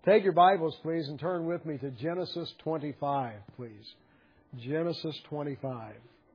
Take your Bibles, please, and turn with me to Genesis 25, please. Genesis 25.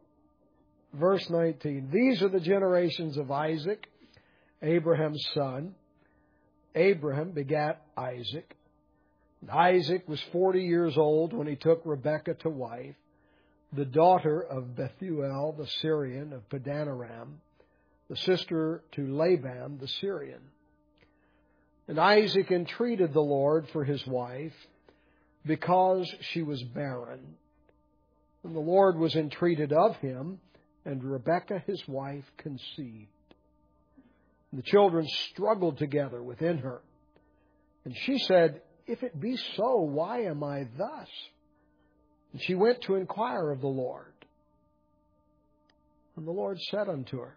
Verse 19. These are the generations of Isaac, Abraham's son. Abraham begat Isaac. Isaac was 40 years old when he took Rebekah to wife, the daughter of Bethuel the Syrian of Padanaram, the sister to Laban the Syrian. And Isaac entreated the Lord for his wife because she was barren. And the Lord was entreated of him, and Rebekah his wife conceived. And the children struggled together within her. And she said, If it be so, why am I thus? And she went to inquire of the Lord. And the Lord said unto her,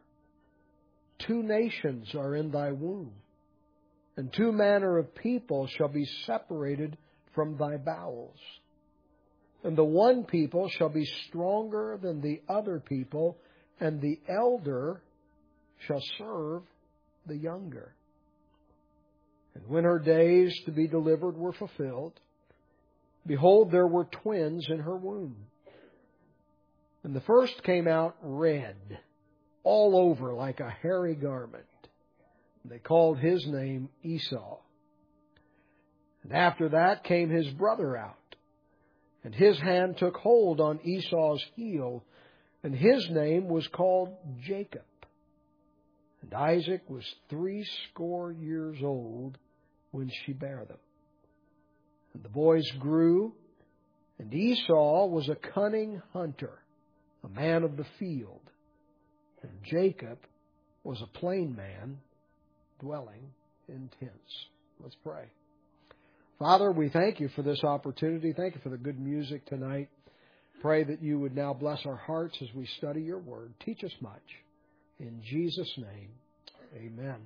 2 nations are in thy womb, and 2 manner of people shall be separated from thy bowels. And the one people shall be stronger than the other people, and the elder shall serve the younger. And when her days to be delivered were fulfilled, behold, there were twins in her womb. And the first came out red, all over like a hairy garment. They called his name Esau. And after that came his brother out, and his hand took hold on Esau's heel, and his name was called Jacob. And Isaac was 80 years old when she bare them. And the boys grew, and Esau was a cunning hunter, a man of the field, and Jacob was a plain man, dwelling in tents. Let's pray. Father, we thank you for this opportunity. Thank you for the good music tonight. Pray that you would now bless our hearts as we study your word. Teach us much. In Jesus' name, amen.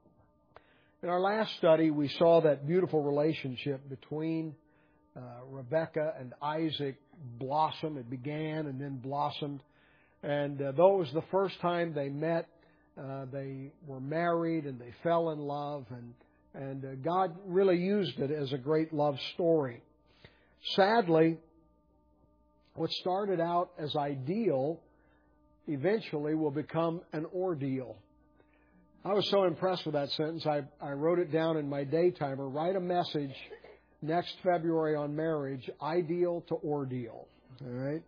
In our last study, we saw that beautiful relationship between Rebekah and Isaac blossom. It began and then blossomed. And though it was the first time they met, they were married and they fell in love, and God really used it as a great love story. Sadly, what started out as ideal eventually will become an ordeal. I was so impressed with that sentence, I wrote it down in my day timer. Write a message next February on marriage, ideal to ordeal. All right?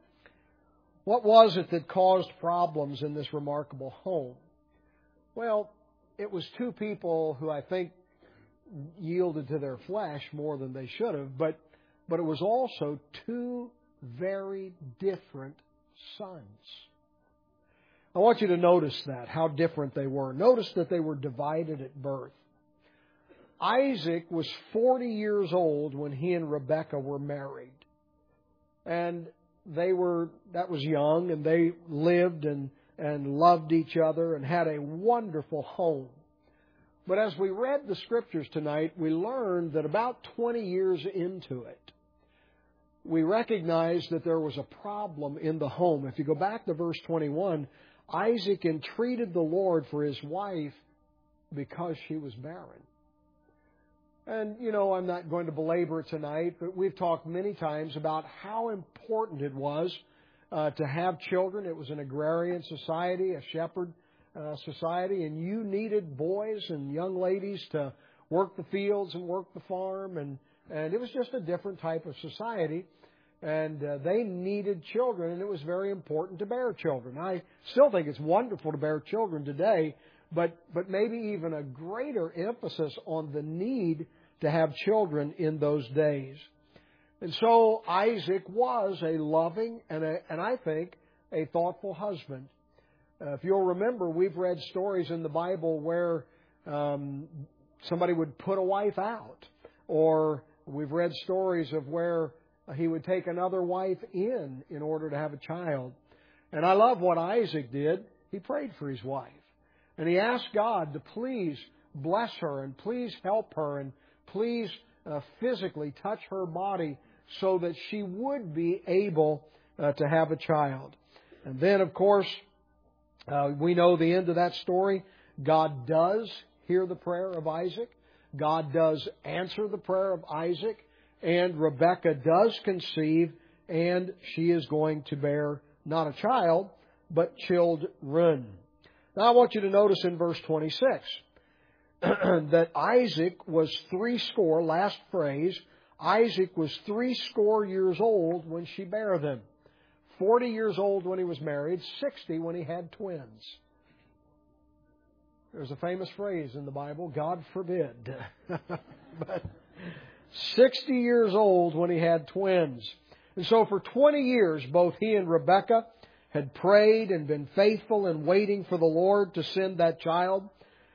What was it that caused problems in this remarkable home? Well, it was 2 people who I think yielded to their flesh more than they should have, but it was also 2 very different sons. I want you to notice that, how different they were. Notice that they were divided at birth. Isaac was 40 years old when he and Rebekah were married. And that was young, and they lived and loved each other and had a wonderful home. But as we read the Scriptures tonight, we learned that about 20 years into it, we recognized that there was a problem in the home. If you go back to verse 21, Isaac entreated the Lord for his wife because she was barren. And, I'm not going to belabor it tonight, but we've talked many times about how important it was to have children. It was an agrarian society, a shepherd society, and you needed boys and young ladies to work the fields and work the farm, and it was just a different type of society, and they needed children, and it was very important to bear children. I still think it's wonderful to bear children today, but maybe even a greater emphasis on the need to have children in those days. And so Isaac was a loving and I think a thoughtful husband. If you'll remember, we've read stories in the Bible where somebody would put a wife out, or we've read stories of where he would take another wife in order to have a child. And I love what Isaac did. He prayed for his wife. And he asked God to please bless her and please help her and please physically touch her body so that she would be able to have a child. And then, of course, we know the end of that story. God does hear the prayer of Isaac. God does answer the prayer of Isaac, and Rebekah does conceive, and she is going to bear not a child, but children. Now I want you to notice in verse 26 that Isaac was 80, last phrase, Isaac was 80 years old when she bare them. 40 years old when he was married, 60 when he had twins. There's a famous phrase in the Bible, God forbid. But 60 years old when he had twins. And so for 20 years, both he and Rebekah had prayed and been faithful in waiting for the Lord to send that child.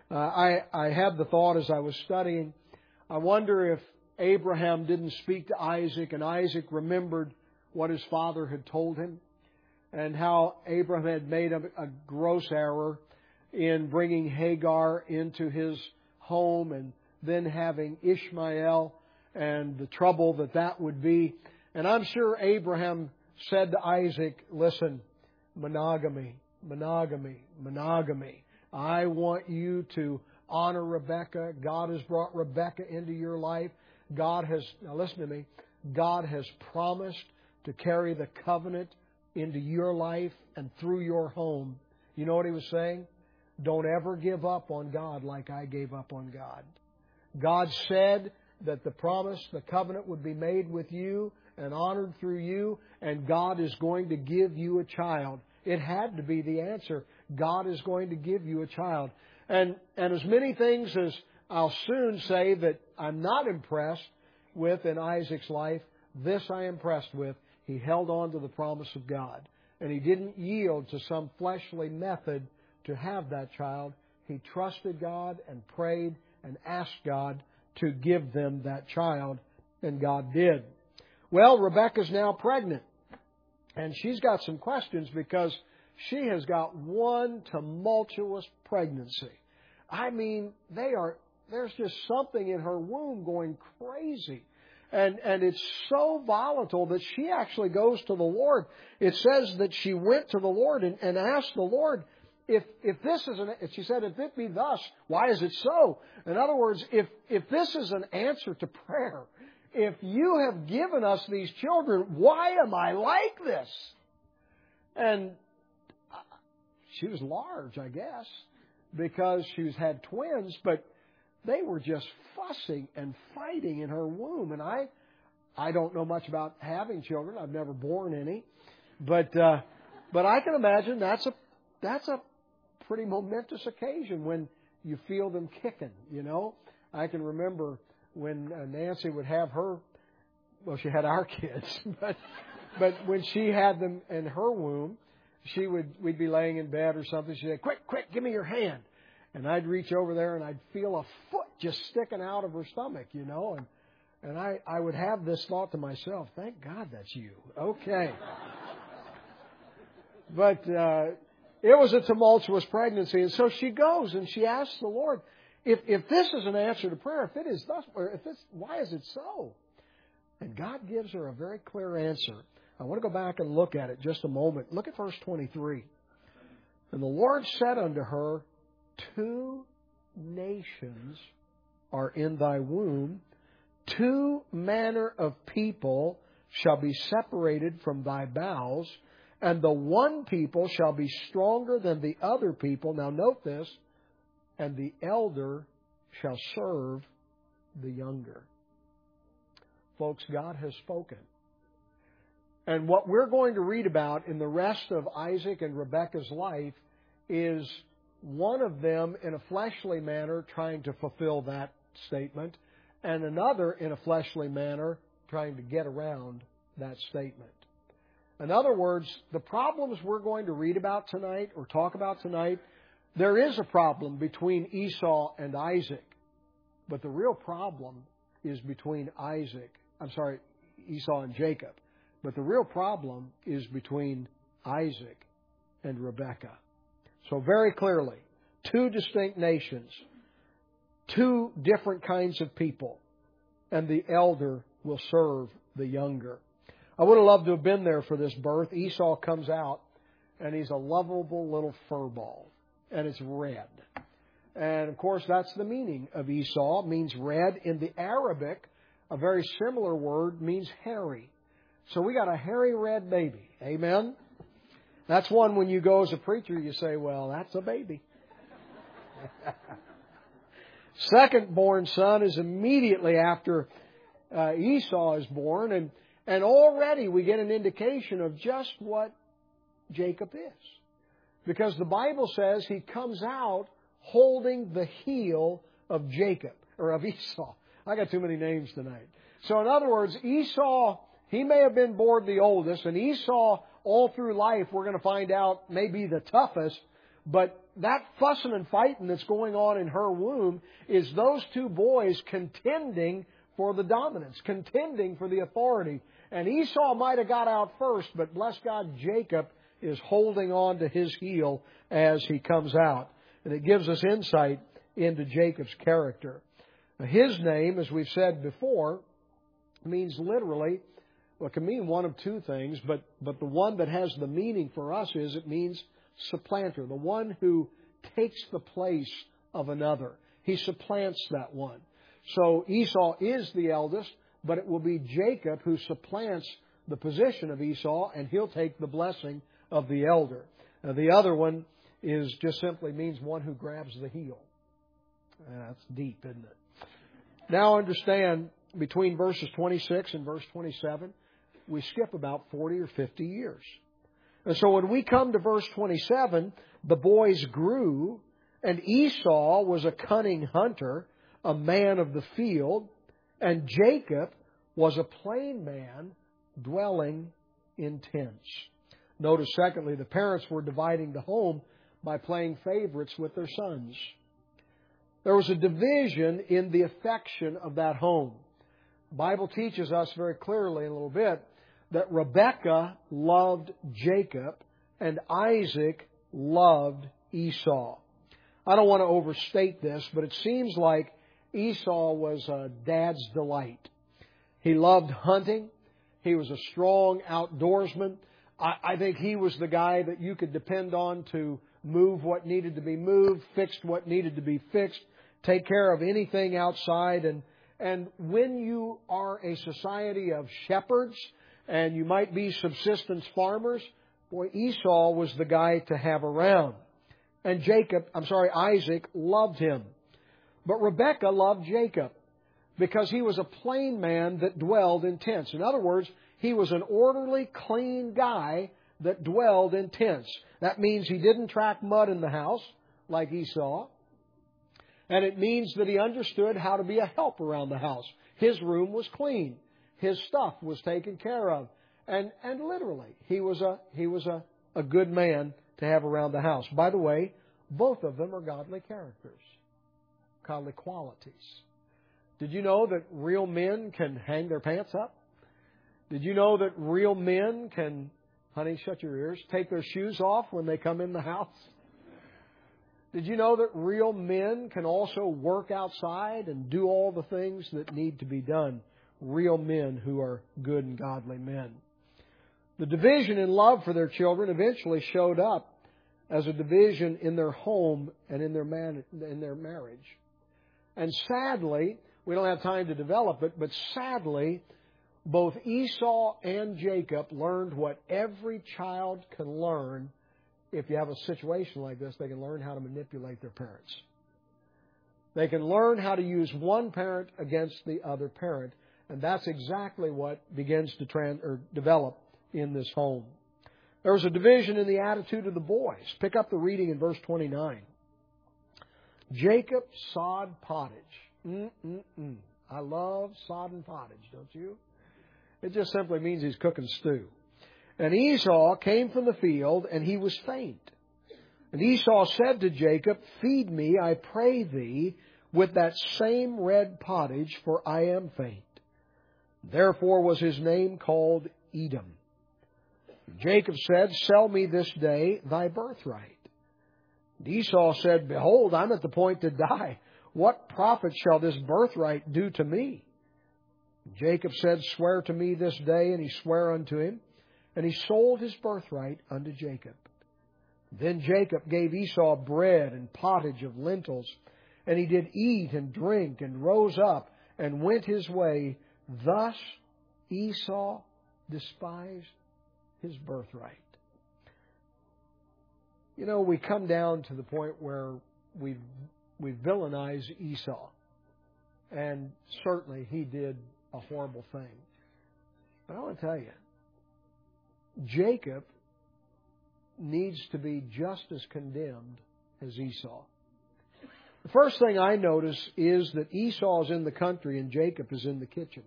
I had the thought as I was studying, I wonder if Abraham didn't speak to Isaac and Isaac remembered what his father had told him and how Abraham had made a gross error in bringing Hagar into his home and then having Ishmael and the trouble that would be. And I'm sure Abraham said to Isaac, listen, monogamy, monogamy, monogamy. I want you to honor Rebekah. God has brought Rebekah into your life. Now listen to me, God has promised to carry the covenant into your life and through your home. You know what he was saying? Don't ever give up on God like I gave up on God. God said that the promise, the covenant would be made with you and honored through you, and God is going to give you a child. It had to be the answer. God is going to give you a child. And as many things as I'll soon say that I'm not impressed with in Isaac's life, this I am impressed with. He held on to the promise of God. And he didn't yield to some fleshly method to have that child. He trusted God and prayed and asked God to give them that child, and God did. Well, Rebekah's now pregnant, and she's got some questions because she has got one tumultuous pregnancy. I mean, there's just something in her womb going crazy. And it's so volatile that she actually goes to the Lord. It says that she went to the Lord and asked the Lord, if this is she said, if it be thus, why is it so? In other words, if this is an answer to prayer, if you have given us these children, why am I like this? And she was large, I guess, because she's had twins, but they were just fussing and fighting in her womb. And I don't know much about having children. I've never born any. But I can imagine that's a pretty momentous occasion when you feel them kicking, you know. I can remember when Nancy would have she had our kids, but when she had them in her womb, we'd be laying in bed or something. She'd say, quick, give me your hand. And I'd reach over there and I'd feel a foot just sticking out of her stomach, you know. And I would have this thought to myself, thank God that's you. Okay. But it was a tumultuous pregnancy. And so she goes and she asks the Lord, if this is an answer to prayer, if it is thus, why is it so? And God gives her a very clear answer. I want to go back and look at it just a moment. Look at verse 23. And the Lord said unto her, 2 nations are in thy womb, 2 manner of people shall be separated from thy bowels, and the one people shall be stronger than the other people. Now note this, and the elder shall serve the younger. Folks, God has spoken. And what we're going to read about in the rest of Isaac and Rebekah's life is one of them in a fleshly manner trying to fulfill that statement, and another in a fleshly manner trying to get around that statement. In other words, the problems we're going to read about tonight or talk about tonight, there is a problem between Esau and Isaac, but the real problem is between Esau and Jacob. But the real problem is between Isaac and Rebekah. So very clearly, 2 distinct nations, 2 different kinds of people, and the elder will serve the younger. I would have loved to have been there for this birth. Esau comes out, and he's a lovable little fur ball, and it's red. And, of course, that's the meaning of Esau. It means red. In the Arabic, a very similar word means hairy. So we got a hairy red baby. Amen? That's one when you go as a preacher, you say, well, that's a baby. Second born son is immediately after Esau is born. And already we get an indication of just what Jacob is. Because the Bible says he comes out holding the heel of Jacob, or of Esau. I got too many names tonight. So in other words, Esau, he may have been born the oldest, and Esau, all through life, we're going to find out, may be the toughest, but that fussing and fighting that's going on in her womb is those two boys contending for the dominance, contending for the authority. And Esau might have got out first, but bless God, Jacob is holding on to his heel as he comes out. And it gives us insight into Jacob's character. Now, his name, as we've said before, means literally, well, it can mean one of two things, but the one that has the meaning for us is it means supplanter, the one who takes the place of another. He supplants that one. So Esau is the eldest, but it will be Jacob who supplants the position of Esau, and he'll take the blessing of the elder. Now, the other one is just simply means one who grabs the heel. That's deep, isn't it? Now understand, between verses 26 and verse 27, we skip about 40 or 50 years. And so when we come to verse 27, the boys grew, and Esau was a cunning hunter, a man of the field, and Jacob was a plain man dwelling in tents. Notice, secondly, the parents were dividing the home by playing favorites with their sons. There was a division in the affection of that home. The Bible teaches us very clearly in a little bit that Rebekah loved Jacob and Isaac loved Esau. I don't want to overstate this, but it seems like Esau was Dad's delight. He loved hunting. He was a strong outdoorsman. I think he was the guy that you could depend on to move what needed to be moved, fix what needed to be fixed, take care of anything outside. And when you are a society of shepherds and you might be subsistence farmers, boy, Esau was the guy to have around. And Isaac loved him. But Rebekah loved Jacob because he was a plain man that dwelled in tents. In other words, he was an orderly, clean guy that dwelled in tents. That means he didn't track mud in the house like Esau. And it means that he understood how to be a help around the house. His room was clean. His stuff was taken care of. And literally, he was a good man to have around the house. By the way, both of them are godly characters, godly qualities. Did you know that real men can hang their pants up? Did you know that real men can, honey, shut your ears, take their shoes off when they come in the house? Did you know that real men can also work outside and do all the things that need to be done? Real men who are good and godly men. The division in love for their children eventually showed up as a division in their home and in their marriage. And sadly, we don't have time to develop it, but sadly, both Esau and Jacob learned what every child can learn. If you have a situation like this, they can learn how to manipulate their parents. They can learn how to use one parent against the other parent. And that's exactly what begins to develop in this home. There was a division in the attitude of the boys. Pick up the reading in verse 29. Jacob sod pottage. I love sod and pottage, don't you? It just simply means he's cooking stew. And Esau came from the field, and he was faint. And Esau said to Jacob, "Feed me, I pray thee, with that same red pottage, for I am faint." Therefore was his name called Edom. Jacob said, "Sell me this day thy birthright." And Esau said, "Behold, I'm at the point to die. What profit shall this birthright do to me?" Jacob said, "Swear to me this day." And he sware unto him, and he sold his birthright unto Jacob. Then Jacob gave Esau bread and pottage of lentils, and he did eat and drink, and rose up and went his way. Thus Esau despised his birthright. You know, we come down to the point where we villainize Esau. And certainly he did a horrible thing. But I want to tell you, Jacob needs to be just as condemned as Esau. The first thing I notice is that Esau is in the country and Jacob is in the kitchen.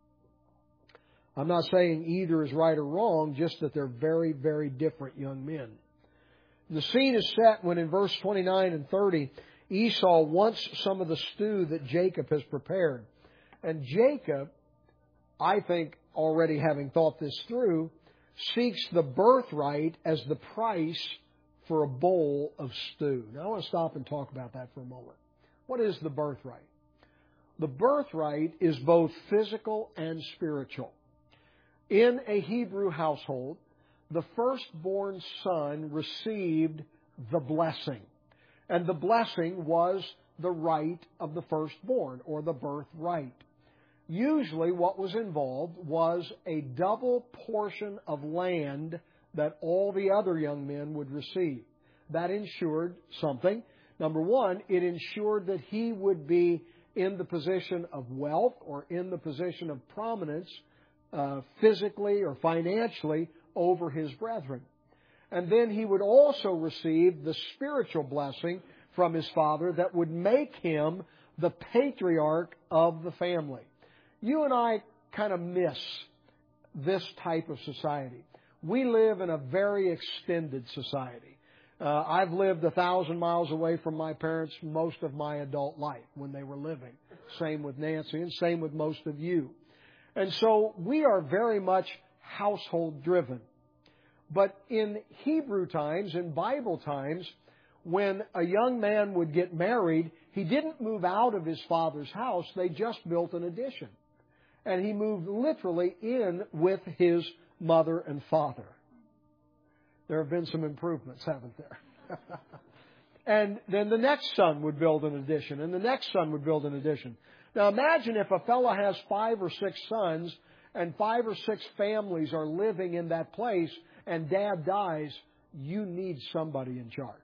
I'm not saying either is right or wrong, just that they're very, very different young men. The scene is set when in verse 29 and 30, Esau wants some of the stew that Jacob has prepared. And Jacob, I think, already having thought this through, seeks the birthright as the price for a bowl of stew. Now I want to stop and talk about that for a moment. What is the birthright? The birthright is both physical and spiritual. In a Hebrew household, the firstborn son received the blessing. And the blessing was the right of the firstborn, or the birthright. Usually what was involved was a double portion of land that all the other young men would receive. That ensured something. Number one, it ensured that he would be in the position of wealth or in the position of prominence physically or financially over his brethren. And then he would also receive the spiritual blessing from his father that would make him the patriarch of the family. You and I kind of miss this type of society. We live in a very extended society. I've lived 1,000 miles away from my parents most of my adult life when they were living. Same with Nancy and same with most of you. And so we are very much household driven. But in Hebrew times, in Bible times, when a young man would get married, he didn't move out of his father's house. They just built an addition. And he moved literally in with his mother and father. There have been some improvements, haven't there? And then the next son would build an addition, and the next son would build an addition. Now imagine if a fellow has 5 or 6 sons, and 5 or 6 families are living in that place, and dad dies, you need somebody in charge.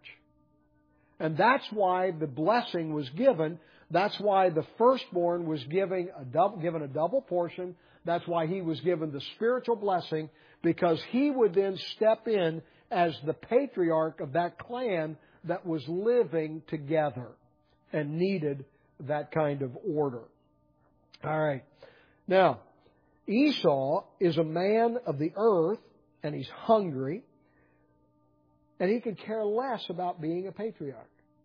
And that's why the blessing was given. That's why the firstborn was given a double portion. That's why he was given the spiritual blessing, because he would then step in as the patriarch of that clan that was living together and needed that kind of order. All right. Now, Esau is a man of the earth, and he's hungry, and he could care less about being a patriarch.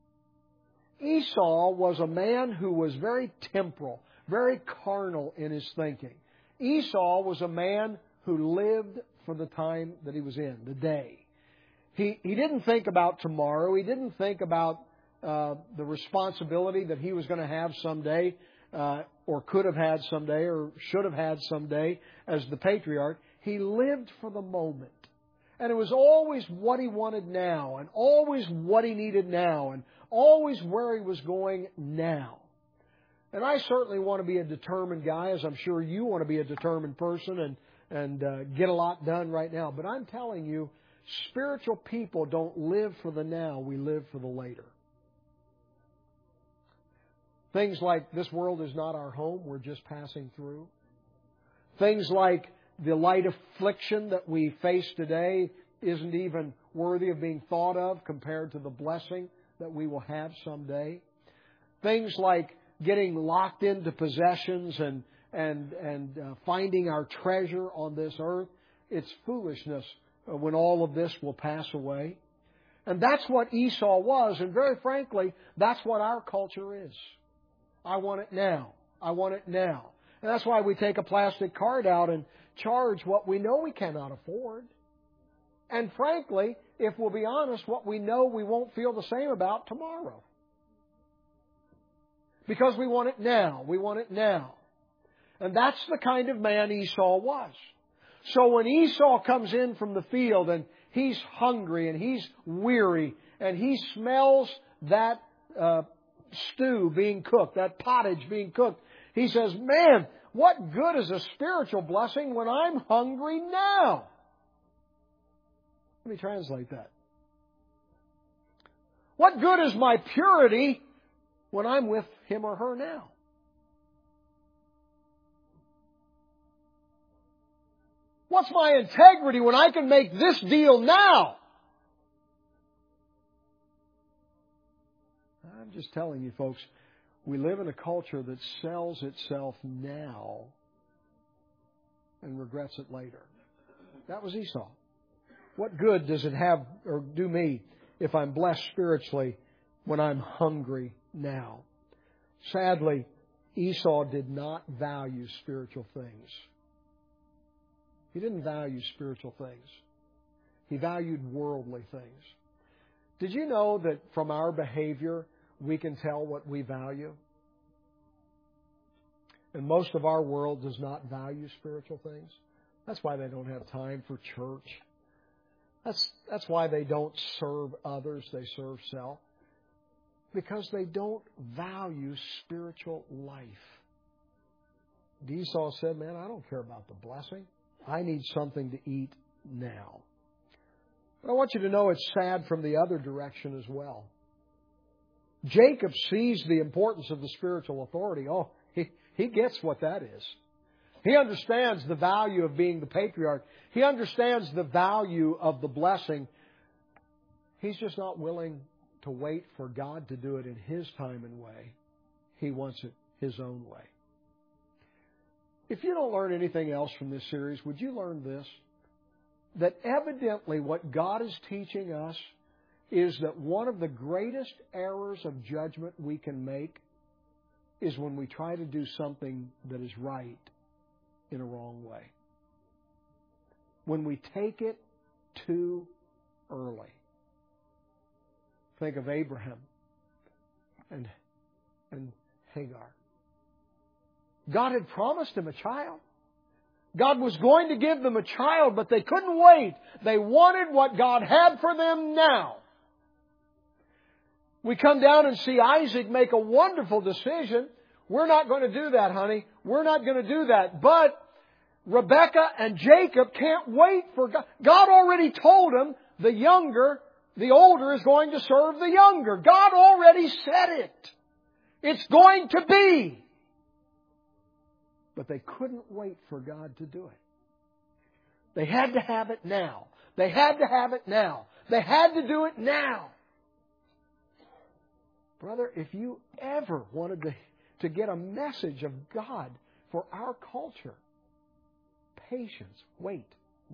Esau was a man who was very temporal, very carnal in his thinking. Esau was a man who lived for the time that he was in, the day. He didn't think about tomorrow. He didn't think about the responsibility that he was going to have someday, or could have had someday, or should have had someday as the patriarch. He lived for the moment. And it was always what he wanted now, and always what he needed now, and always where he was going now. And I certainly want to be a determined guy, as I'm sure you want to be a determined person and get a lot done right now. But I'm telling you, spiritual people don't live for the now, we live for the later. Things like this world is not our home, we're just passing through. Things like the light affliction that we face today isn't even worthy of being thought of compared to the blessing that we will have someday. Things like getting locked into possessions and finding our treasure on this earth, it's foolishness when all of this will pass away. And that's what Esau was, and very frankly, that's what our culture is. I want it now. I want it now. And that's why we take a plastic card out and charge what we know we cannot afford. And frankly, if we'll be honest, what we know we won't feel the same about tomorrow. Because we want it now. We want it now. And that's the kind of man Esau was. So when Esau comes in from the field and he's hungry and he's weary and he smells that stew being cooked, that pottage being cooked, he says, man, what good is a spiritual blessing when I'm hungry now? Let me translate that. What good is my purity when I'm with him or her now? What's my integrity when I can make this deal now? I'm just telling you, folks, we live in a culture that sells itself now and regrets it later. That was Esau. What good does it have or do me if I'm blessed spiritually when I'm hungry now? Sadly, Esau did not value spiritual things. He didn't value spiritual things. He valued worldly things. Did you know that from our behavior, we can tell what we value? And most of our world does not value spiritual things. That's why they don't have time for church. That's why they don't serve others, they serve self. Because they don't value spiritual life. Esau said, man, I don't care about the blessing. I need something to eat now. But I want you to know it's sad from the other direction as well. Jacob sees the importance of the spiritual authority. Oh, he gets what that is. He understands the value of being the patriarch. He understands the value of the blessing. He's just not willing to wait for God to do it in His time and way. He wants it His own way. If you don't learn anything else from this series, would you learn this? That evidently what God is teaching us is that one of the greatest errors of judgment we can make is when we try to do something that is right in a wrong way. When we take it too early. Think of Abraham and Hagar. God had promised him a child. God was going to give them a child, but they couldn't wait. They wanted what God had for them now. We come down and see Isaac make a wonderful decision. We're not going to do that, honey. We're not going to do that. But Rebekah and Jacob can't wait for God. God already told them the older is going to serve the younger. God already said it. It's going to be. But they couldn't wait for God to do it. They had to have it now. They had to have it now. They had to do it now. Brother, if you ever wanted to get a message of God for our culture, patience. Wait.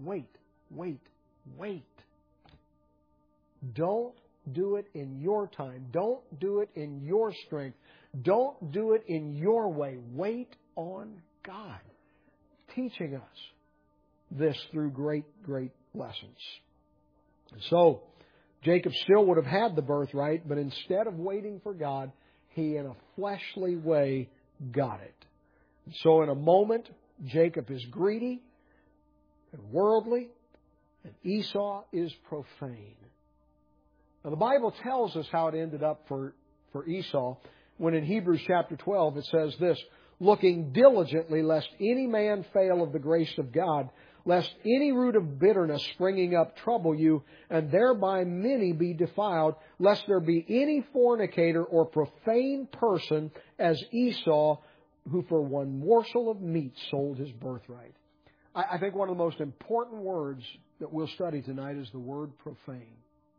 Don't do it in your time. Don't do it in your strength. Don't do it in your way. Wait on God, teaching us this through great, great lessons. And so, Jacob still would have had the birthright, but instead of waiting for God, he in a fleshly way got it. And so in a moment, Jacob is greedy and worldly, and Esau is profane. Now the Bible tells us how it ended up for Esau, when in Hebrews chapter 12 it says this, looking diligently lest any man fail of the grace of God, lest any root of bitterness springing up trouble you, and thereby many be defiled, lest there be any fornicator or profane person as Esau, who for one morsel of meat sold his birthright. I think one of the most important words that we'll study tonight is the word profane.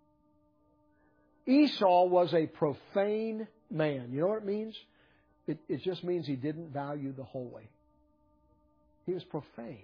Esau was a profane man. You know what it means? It just means he didn't value the holy. He was profane.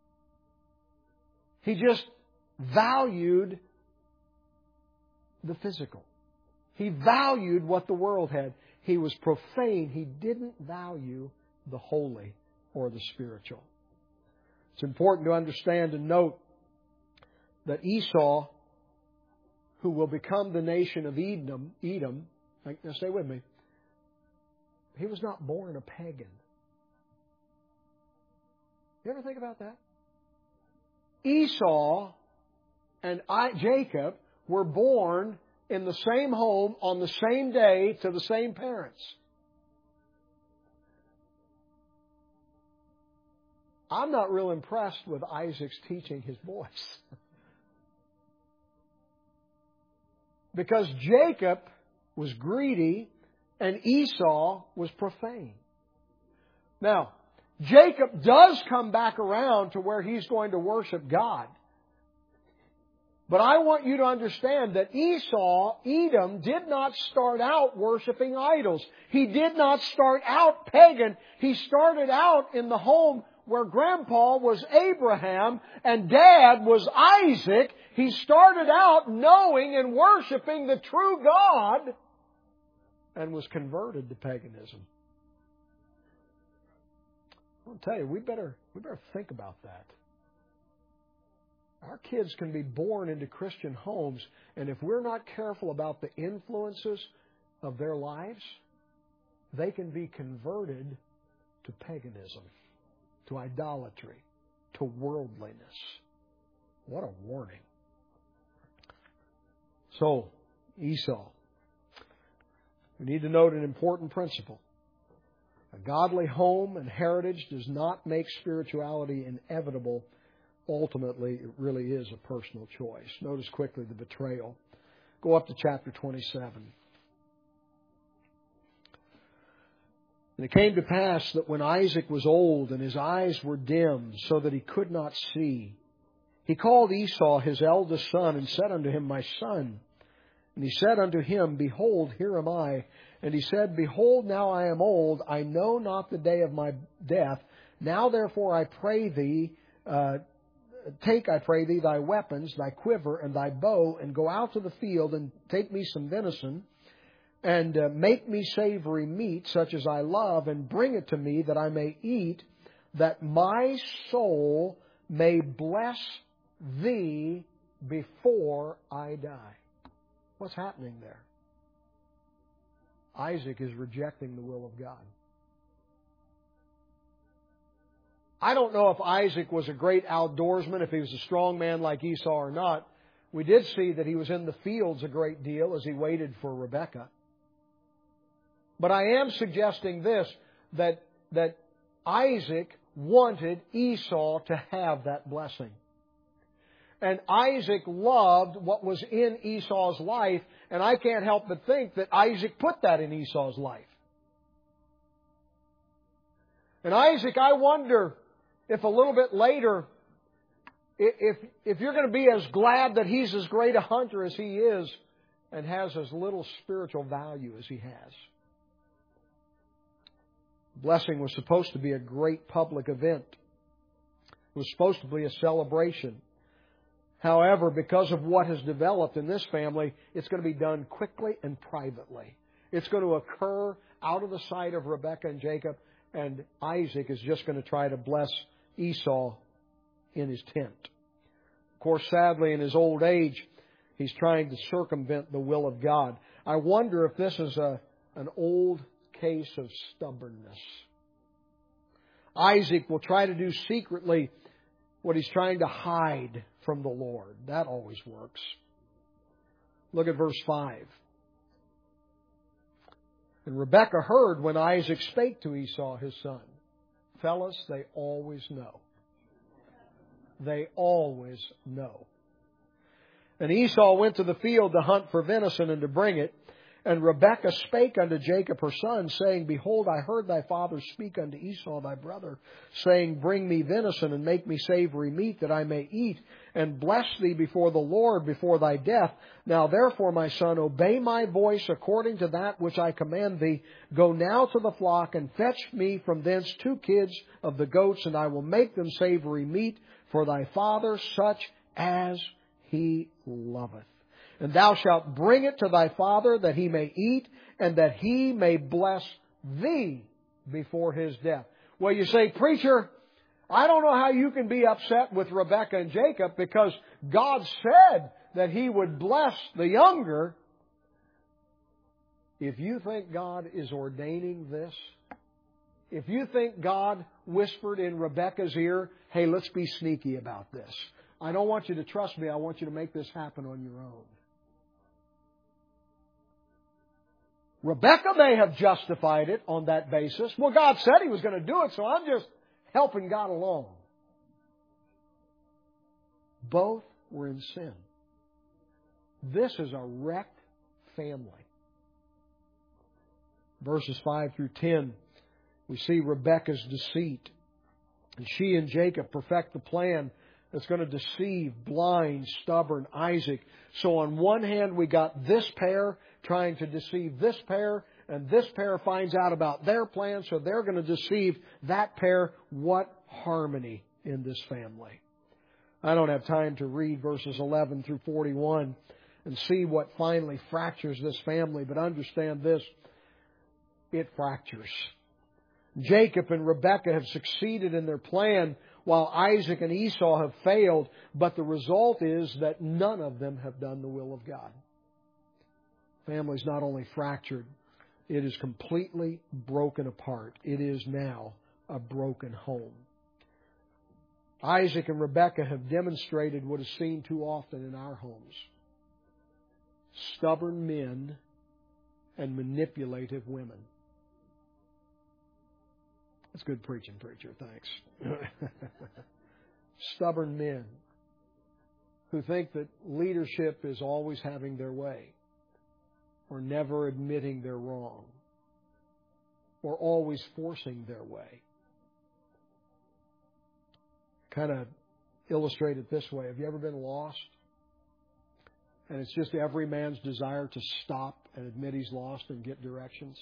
He just valued the physical. He valued what the world had. He was profane. He didn't value the holy or the spiritual. It's important to understand and note that Esau, who will become the nation of Edom, now stay with me, he was not born a pagan. You ever think about that? Esau and Jacob were born in the same home on the same day to the same parents. I'm not real impressed with Isaac's teaching his boys. Because Jacob was greedy and Esau was profane. Now, Jacob does come back around to where he's going to worship God. But I want you to understand that Edom, did not start out worshiping idols. He did not start out pagan. He started out in the home where Grandpa was Abraham and Dad was Isaac. He started out knowing and worshiping the true God and was converted to paganism. I'll tell you, we better think about that. Our kids can be born into Christian homes, and if we're not careful about the influences of their lives, they can be converted to paganism, to idolatry, to worldliness. What a warning. So, Esau. We need to note an important principle. A godly home and heritage does not make spirituality inevitable. Ultimately, it really is a personal choice. Notice quickly the betrayal. Go up to chapter 27. And it came to pass that when Isaac was old and his eyes were dim, so that he could not see, he called Esau his eldest son and said unto him, My son. And he said unto him, Behold, here am I. And he said, Behold, now I am old. I know not the day of my death. Now therefore I pray thee, take, I pray thee, thy weapons, thy quiver, and thy bow, and go out to the field, and take me some venison, and make me savory meat, such as I love, and bring it to me, that I may eat, that my soul may bless thee before I die. What's happening there? Isaac is rejecting the will of God. I don't know if Isaac was a great outdoorsman, if he was a strong man like Esau or not. We did see that he was in the fields a great deal as he waited for Rebekah. But I am suggesting this, that Isaac wanted Esau to have that blessing. And Isaac loved what was in Esau's life, and I can't help but think that Isaac put that in Esau's life. And Isaac, I wonder if a little bit later, if you're going to be as glad that he's as great a hunter as he is and has as little spiritual value as he has. Blessing was supposed to be a great public event. It was supposed to be a celebration. However, because of what has developed in this family, it's going to be done quickly and privately. It's going to occur out of the sight of Rebekah and Jacob, and Isaac is just going to try to bless Esau in his tent. Of course, sadly, in his old age, he's trying to circumvent the will of God. I wonder if this is an old case of stubbornness. Isaac will try to do secretly what he's trying to hide from the Lord. That always works. Look at verse 5. And Rebekah heard when Isaac spake to Esau his son. Fellas, they always know. They always know. And Esau went to the field to hunt for venison and to bring it. And Rebekah spake unto Jacob her son, saying, Behold, I heard thy father speak unto Esau thy brother, saying, Bring me venison, and make me savory meat, that I may eat, and bless thee before the Lord before thy death. Now therefore, my son, obey my voice according to that which I command thee. Go now to the flock, and fetch me from thence 2 kids of the goats, and I will make them savory meat for thy father, such as he loveth. And thou shalt bring it to thy father, that he may eat, and that he may bless thee before his death. Well, you say, Preacher, I don't know how you can be upset with Rebekah and Jacob, because God said that he would bless the younger. If you think God is ordaining this, if you think God whispered in Rebekah's ear, hey, let's be sneaky about this. I don't want you to trust me. I want you to make this happen on your own. Rebekah may have justified it on that basis. Well, God said He was going to do it, so I'm just helping God along. Both were in sin. This is a wrecked family. Verses 5 through 10, we see Rebekah's deceit. And she and Jacob perfect the plan that's going to deceive blind, stubborn Isaac. So on one hand, we got this pair trying to deceive this pair, and this pair finds out about their plan, so they're going to deceive that pair. What harmony in this family. I don't have time to read verses 11 through 41 and see what finally fractures this family, but understand this. It fractures. Jacob and Rebekah have succeeded in their plan while Isaac and Esau have failed, but the result is that none of them have done the will of God. Family's not only fractured, it is completely broken apart. It is now a broken home. Isaac and Rebekah have demonstrated what is seen too often in our homes. Stubborn men and manipulative women. That's good preaching, preacher. Thanks. Stubborn men who think that leadership is always having their way, or never admitting they're wrong, or always forcing their way. Kind of illustrate it this way. Have you ever been lost? And it's just every man's desire to stop and admit he's lost and get directions?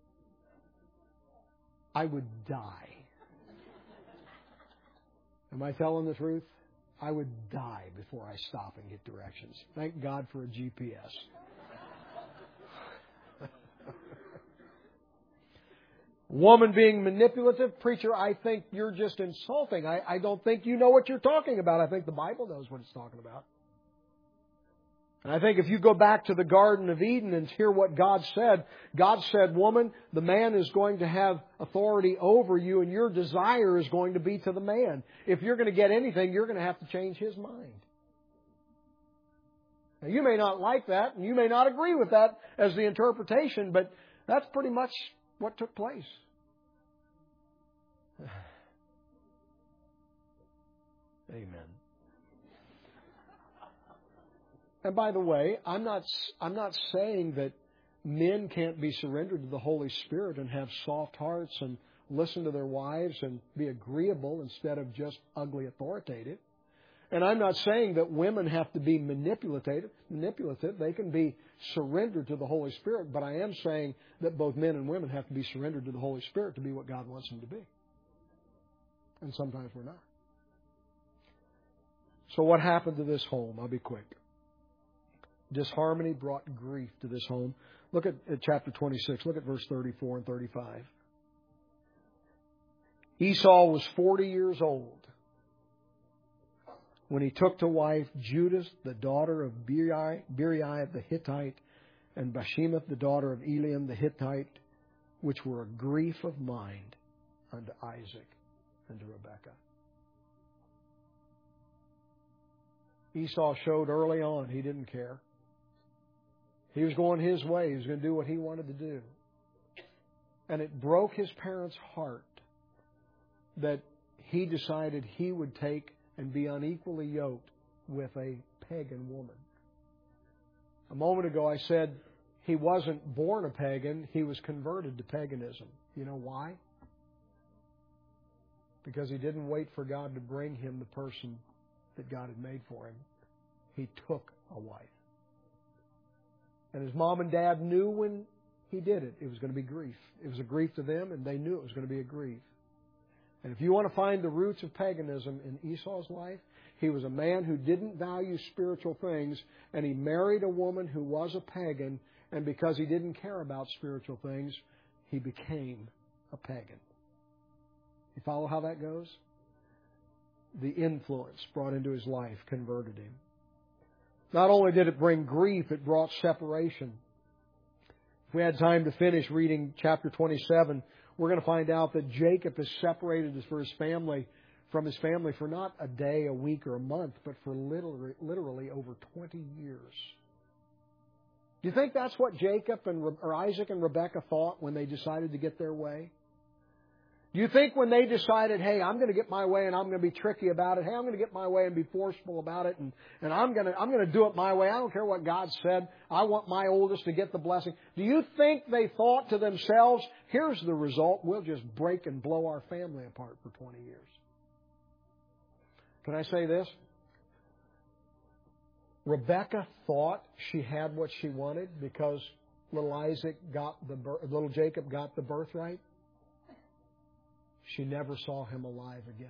I would die. Am I telling the truth? I would die before I stop and get directions. Thank God for a GPS. Woman being manipulative, preacher, I think you're just insulting. I don't think you know what you're talking about. I think the Bible knows what it's talking about. And I think if you go back to the Garden of Eden and hear what God said, woman, the man is going to have authority over you and your desire is going to be to the man. If you're going to get anything, you're going to have to change his mind. Now, you may not like that and you may not agree with that as the interpretation, but that's pretty much what took place. Amen. And by the way, I'm not saying that men can't be surrendered to the Holy Spirit and have soft hearts and listen to their wives and be agreeable instead of just ugly authoritative. And I'm not saying that women have to be manipulative. They can be surrendered to the Holy Spirit, but I am saying that both men and women have to be surrendered to the Holy Spirit to be what God wants them to be. And sometimes we're not. So what happened to this home? I'll be quick. Disharmony brought grief to this home. Look at chapter 26. Look at verse 34 and 35. Esau was 40 years old when he took to wife Judith, the daughter of Beriah the Hittite, and Bashemath, the daughter of Eliam the Hittite, which were a grief of mind unto Isaac and to Rebekah. Esau showed early on he didn't care. He was going his way. He was going to do what he wanted to do. And it broke his parents' heart that he decided he would take and be unequally yoked with a pagan woman. A moment ago I said he wasn't born a pagan, he was converted to paganism. You know why? Because he didn't wait for God to bring him the person that God had made for him. He took a wife. And his mom and dad knew when he did it, it was going to be grief. It was a grief to them, and they knew it was going to be a grief. And if you want to find the roots of paganism in Esau's life, he was a man who didn't value spiritual things, and he married a woman who was a pagan, and because he didn't care about spiritual things, he became a pagan. You follow how that goes? The influence brought into his life converted him. Not only did it bring grief, it brought separation. If we had time to finish reading chapter 27, we're going to find out that Jacob is separated for his family from his family for not a day, a week, or a month, but for literally over 20 years. Do you think that's what Isaac and Rebekah thought when they decided to get their way? Do you think when they decided, hey, I'm going to get my way and I'm going to be tricky about it, hey, I'm going to get my way and be forceful about it, and I'm going to do it my way, I don't care what God said, I want my oldest to get the blessing. Do you think they thought to themselves, here's the result, we'll just break and blow our family apart for 20 years? Can I say this? Rebekah thought she had what she wanted because little Jacob got the birthright. She never saw him alive again.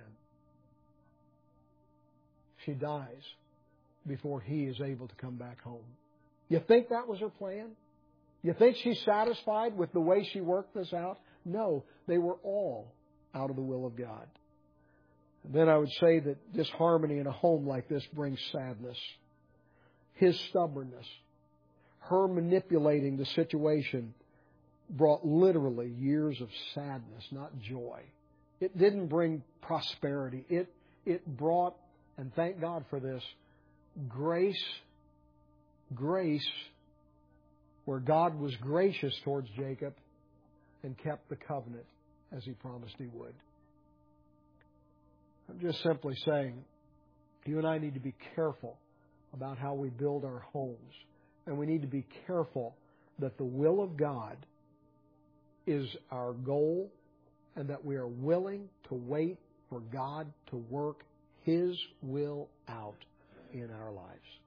She dies before he is able to come back home. You think that was her plan? You think she's satisfied with the way she worked this out? No, they were all out of the will of God. And then I would say that disharmony in a home like this brings sadness. His stubbornness, her manipulating the situation, brought literally years of sadness, not joy. It didn't bring prosperity. It brought, and thank God for this, grace, where God was gracious towards Jacob and kept the covenant as He promised He would. I'm just simply saying, you and I need to be careful about how we build our homes. And we need to be careful that the will of God is our goal and that we are willing to wait for God to work His will out in our lives.